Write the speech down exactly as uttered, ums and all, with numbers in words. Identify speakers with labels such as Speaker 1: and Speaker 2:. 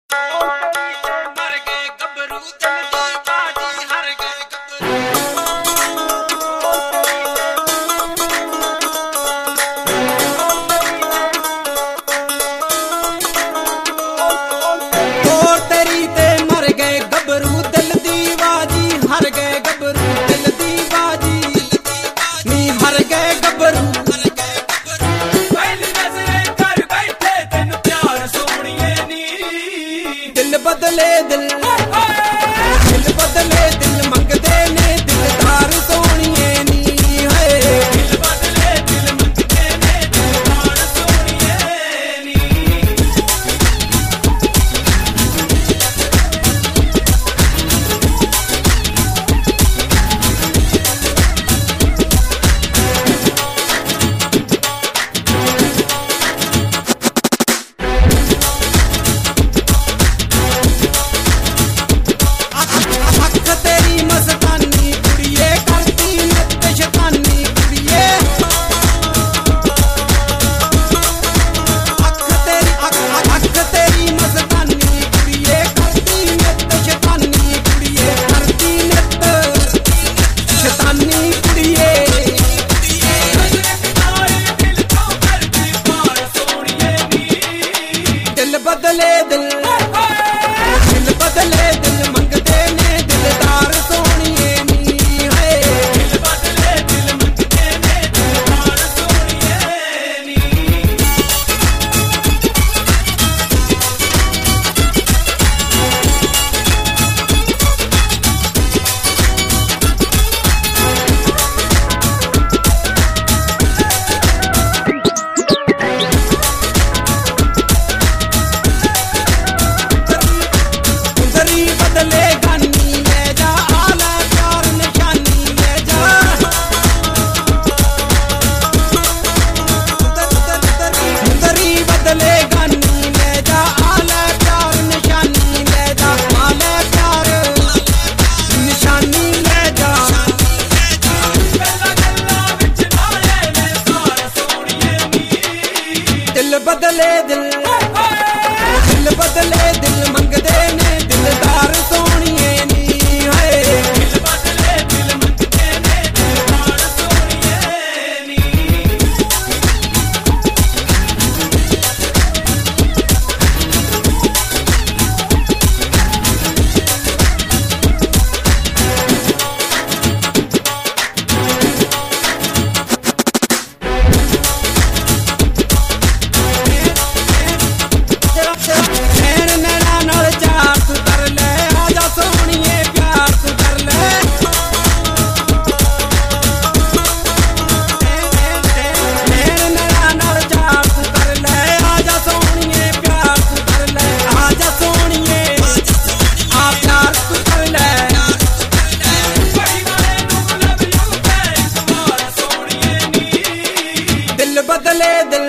Speaker 1: बदले दिल दिल बदले दिल मंगदे ने दिलदार सोहणिए नी है दिल बदले दिल मंगदे ने दिलदार सोहणिए नी बदले दिल दिल बदले दिल मंगदे ने दिलदार सोहणिए नी है दिल बदले दिल मंगदे ने दिलदार सोहणिए नी बदले दिल दिल बदले दिल मंगदे ने दिलदार सोहणिए नी है दिल बदले दिल मंगदे ने दिलदार सोहणिए नी बदले दिल